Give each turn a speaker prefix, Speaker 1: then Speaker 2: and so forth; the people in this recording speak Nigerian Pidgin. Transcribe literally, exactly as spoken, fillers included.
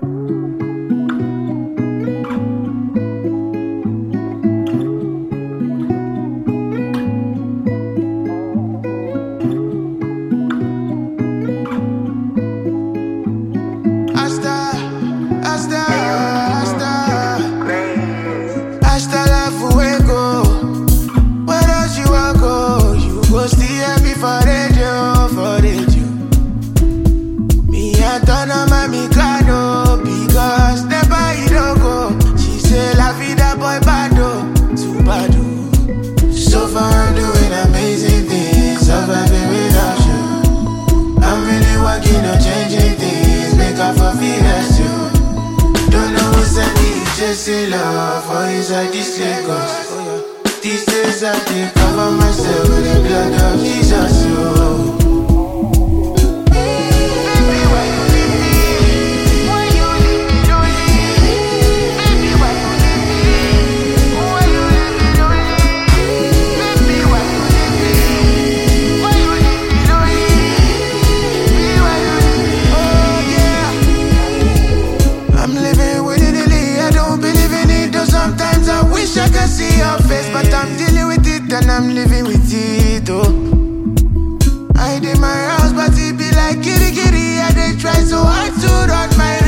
Speaker 1: Chasing love for inside this Lagos. These days I think cover myself with the blood of Jesus. Oh. See your face, but I'm dealing with it and I'm living with it, oh. I did my house, but it be like kitty kitty. I they try so hard to run my